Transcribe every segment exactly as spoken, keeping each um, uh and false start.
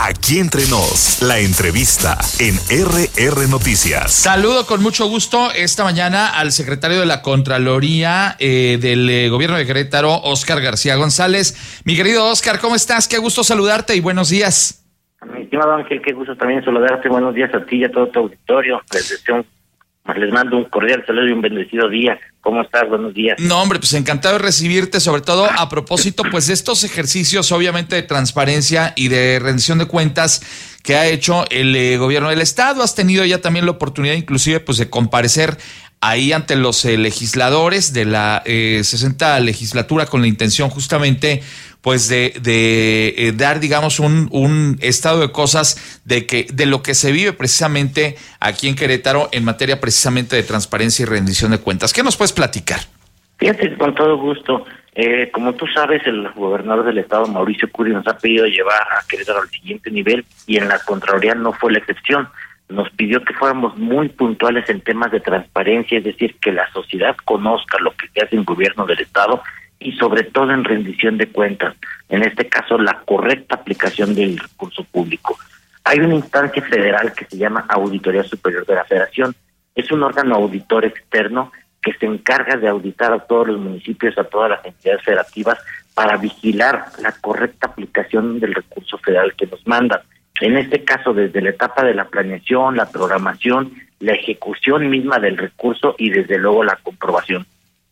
Aquí Entre Nos, la entrevista en R R Noticias. Saludo con mucho gusto esta mañana al secretario de la Contraloría eh, del eh, Gobierno de Querétaro, Óscar García González. Mi querido Óscar, ¿cómo estás? Qué gusto saludarte y buenos días. Mi estimado Ángel, qué gusto también saludarte. Buenos días a ti y a todo tu auditorio. Les deseo, les mando un cordial saludo y un bendecido día. ¿Cómo estás? Buenos días. No, hombre, pues encantado de recibirte, sobre todo a propósito pues de estos ejercicios obviamente de transparencia y de rendición de cuentas que ha hecho el eh, gobierno del estado. Has tenido ya también la oportunidad inclusive pues de comparecer ahí ante los eh, legisladores de la eh, sesenta legislatura con la intención justamente pues de, de eh, dar, digamos, un, un estado de cosas de que de lo que se vive precisamente aquí en Querétaro en materia precisamente de transparencia y rendición de cuentas. ¿Qué nos puedes platicar? Fíjate, con todo gusto. Eh, como tú sabes, el gobernador del estado, Mauricio Curi, nos ha pedido llevar a Querétaro al siguiente nivel y en la Contraloría no fue la excepción. Nos pidió que fuéramos muy puntuales en temas de transparencia, es decir, que la sociedad conozca lo que se hace en el gobierno del estado y sobre todo en rendición de cuentas, en este caso la correcta aplicación del recurso público. Hay una instancia federal que se llama Auditoría Superior de la Federación. Es un órgano auditor externo que se encarga de auditar a todos los municipios, a todas las entidades federativas para vigilar la correcta aplicación del recurso federal que nos mandan. En este caso, desde la etapa de la planeación, la programación, la ejecución misma del recurso y desde luego la comprobación.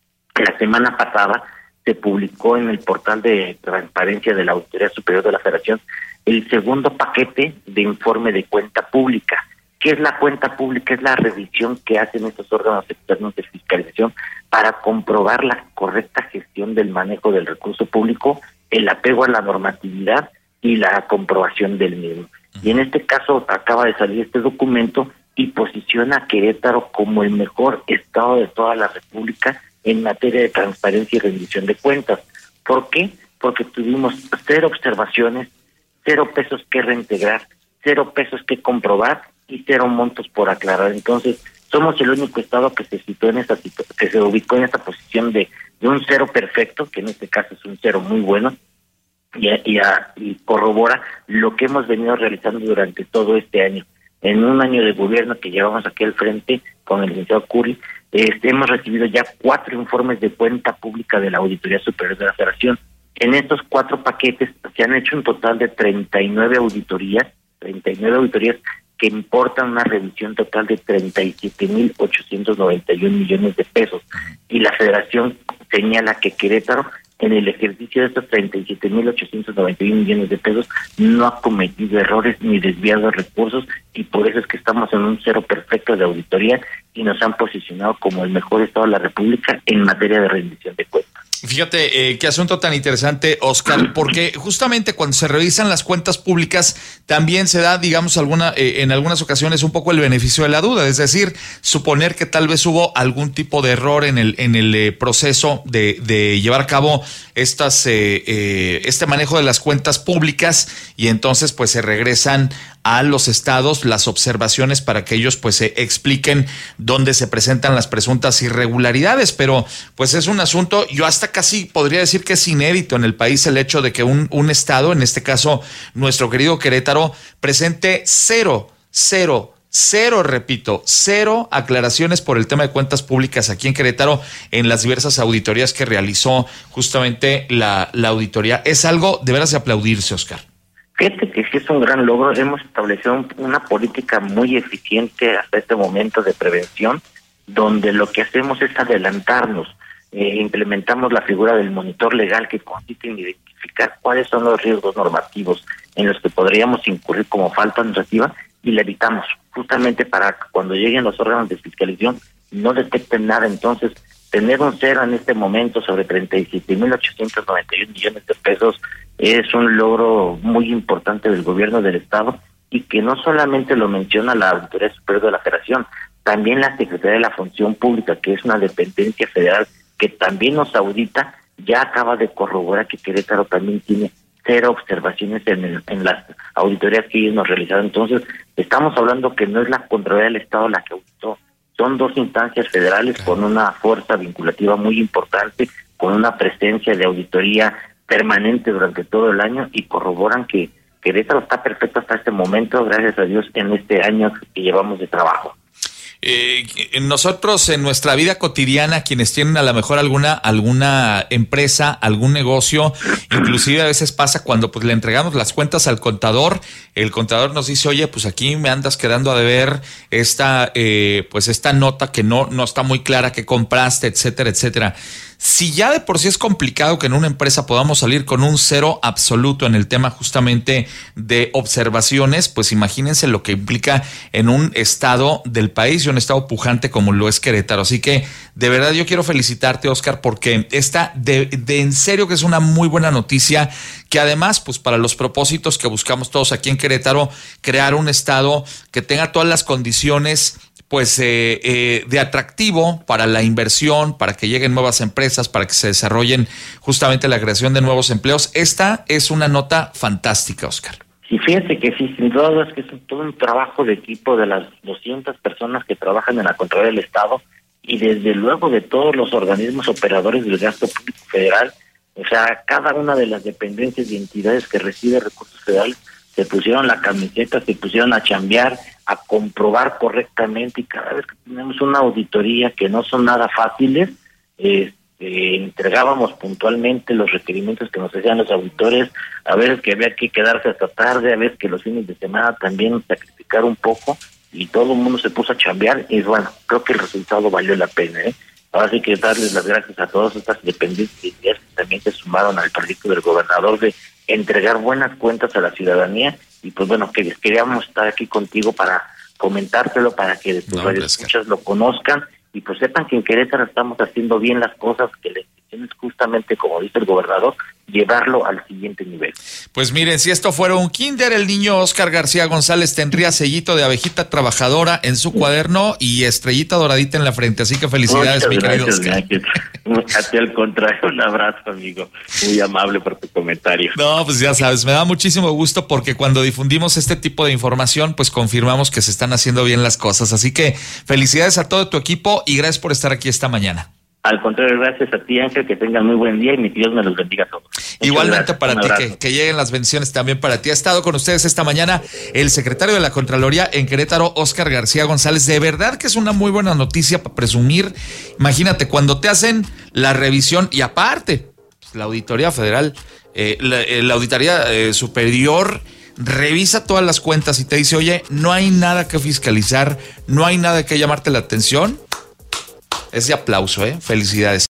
La semana pasada se publicó en el portal de transparencia de la Auditoría Superior de la Federación el segundo paquete de informe de cuenta pública. ¿Qué es la cuenta pública? Es la revisión que hacen estos órganos externos de fiscalización para comprobar la correcta gestión del manejo del recurso público, el apego a la normatividad y la comprobación del mismo. Y en este caso acaba de salir este documento y posiciona a Querétaro como el mejor estado de toda la República en materia de transparencia y rendición de cuentas. ¿Por qué? Porque tuvimos cero observaciones, cero pesos que reintegrar, cero pesos que comprobar y cero montos por aclarar. Entonces, somos el único estado que se situó en esta que se ubicó en esta posición de, de un cero perfecto, que en este caso es un cero muy bueno, y, y, y corrobora lo que hemos venido realizando durante todo este año. En un año de gobierno que llevamos aquí al frente con el licenciado Curi, este, hemos recibido ya cuatro informes de cuenta pública de la Auditoría Superior de la Federación. En estos cuatro paquetes se han hecho un total de treinta y nueve auditorías, treinta y nueve auditorías que importan una revisión total de treinta y siete mil ochocientos noventa y un millones de pesos. Y la Federación señala que Querétaro, en el ejercicio de estos treinta y siete mil ochocientos noventa y un millones de pesos, no ha cometido errores ni desviado recursos, y por eso es que estamos en un cero perfecto de auditoría y nos han posicionado como el mejor estado de la República en materia de rendición de cuentas. Fíjate, eh, qué asunto tan interesante, Óscar, porque justamente cuando se revisan las cuentas públicas también se da, digamos, alguna eh, en algunas ocasiones un poco el beneficio de la duda, es decir, suponer que tal vez hubo algún tipo de error en el en el eh, proceso de, de llevar a cabo estas eh, eh, este manejo de las cuentas públicas y entonces pues se regresan a los estados las observaciones para que ellos pues se expliquen dónde se presentan las presuntas irregularidades, pero pues es un asunto, yo hasta casi podría decir que es inédito en el país el hecho de que un, un estado, en este caso nuestro querido Querétaro, presente cero, cero, cero, repito, cero aclaraciones por el tema de cuentas públicas aquí en Querétaro en las diversas auditorías que realizó justamente la, la auditoría. Es algo de veras de aplaudirse, Óscar. Fíjate que sí es un gran logro. Hemos establecido una política muy eficiente hasta este momento de prevención, donde lo que hacemos es adelantarnos. Eh, implementamos la figura del monitor legal, que consiste en identificar cuáles son los riesgos normativos en los que podríamos incurrir como falta administrativa y la evitamos, justamente para que cuando lleguen los órganos de fiscalización no detecten nada. Entonces, tener un cero en este momento sobre treinta y siete mil ochocientos noventa y un millones de pesos es un logro muy importante del gobierno del estado, y que no solamente lo menciona la Auditoría Superior de la Federación, también la Secretaría de la Función Pública, que es una dependencia federal que también nos audita, ya acaba de corroborar que Querétaro también tiene cero observaciones en, el, en las auditorías que ellos nos realizaron. Entonces, estamos hablando que no es la Contraloría del Estado la que auditó, son dos instancias federales con una fuerza vinculativa muy importante, con una presencia de auditoría permanente durante todo el año, y corroboran que Querétaro está perfecto hasta este momento, gracias a Dios, en este año que llevamos de trabajo. Eh, nosotros en nuestra vida cotidiana, quienes tienen a lo mejor alguna alguna empresa, algún negocio, inclusive a veces pasa cuando pues le entregamos las cuentas al contador, el contador nos dice, oye, pues aquí me andas quedando a deber esta eh, pues esta nota que no no está muy clara que compraste, etcétera, etcétera. Si ya de por sí es complicado que en una empresa podamos salir con un cero absoluto en el tema justamente de observaciones, pues imagínense lo que implica en un estado del país y un estado pujante como lo es Querétaro. Así que de verdad yo quiero felicitarte, Óscar, porque esta de, de en serio que es una muy buena noticia, que además pues para los propósitos que buscamos todos aquí en Querétaro, crear un estado que tenga todas las condiciones pues eh, eh, de atractivo para la inversión, para que lleguen nuevas empresas, para que se desarrollen justamente la creación de nuevos empleos. Esta es una nota fantástica, Óscar. Sí, fíjense que sí, sin duda es que es todo un trabajo de equipo de las doscientas personas que trabajan en la Contraloría del Estado y desde luego de todos los organismos operadores del gasto público federal. O sea, cada una de las dependencias y entidades que recibe recursos federales se pusieron la camiseta, se pusieron a chambear, a comprobar correctamente, y cada vez que tenemos una auditoría que no son nada fáciles, este, entregábamos puntualmente los requerimientos que nos hacían los auditores, a veces que había que quedarse hasta tarde, a veces que los fines de semana también sacrificar un poco, y todo el mundo se puso a chambear, y bueno, creo que el resultado valió la pena, ¿eh? Ahora sí que darles las gracias a todas estas dependencias que también se sumaron al proyecto del gobernador de entregar buenas cuentas a la ciudadanía, y pues bueno, que queríamos estar aquí contigo para comentártelo, para que tus radioescuchas lo conozcan y pues sepan que en Querétaro estamos haciendo bien las cosas, que la intención es justamente, como dice el gobernador, llevarlo al siguiente nivel. Pues miren, si esto fuera un kinder, el niño Óscar García González tendría sellito de abejita trabajadora en su cuaderno y estrellita doradita en la frente, así que felicidades. Muchas mi querido Óscar. Hacia el contrario, un abrazo, amigo, muy amable por tu comentario. No, pues ya sabes, me da muchísimo gusto porque cuando difundimos este tipo de información, pues confirmamos que se están haciendo bien las cosas, así que felicidades a todo tu equipo y gracias por estar aquí esta mañana. Al contrario, gracias a ti, Ángel, que tengan muy buen día y mi Dios me los bendiga a todos. Muchas Igualmente gracias. para ti, que, que lleguen las bendiciones también para ti. Ha estado con ustedes esta mañana el secretario de la Contraloría en Querétaro, Óscar García González. De verdad que es una muy buena noticia para presumir. Imagínate, cuando te hacen la revisión y aparte, pues, la Auditoría Federal, eh, la, la Auditoría eh, Superior revisa todas las cuentas y te dice, oye, no hay nada que fiscalizar, no hay nada que llamarte la atención. Es de aplauso, ¿eh? Felicidades.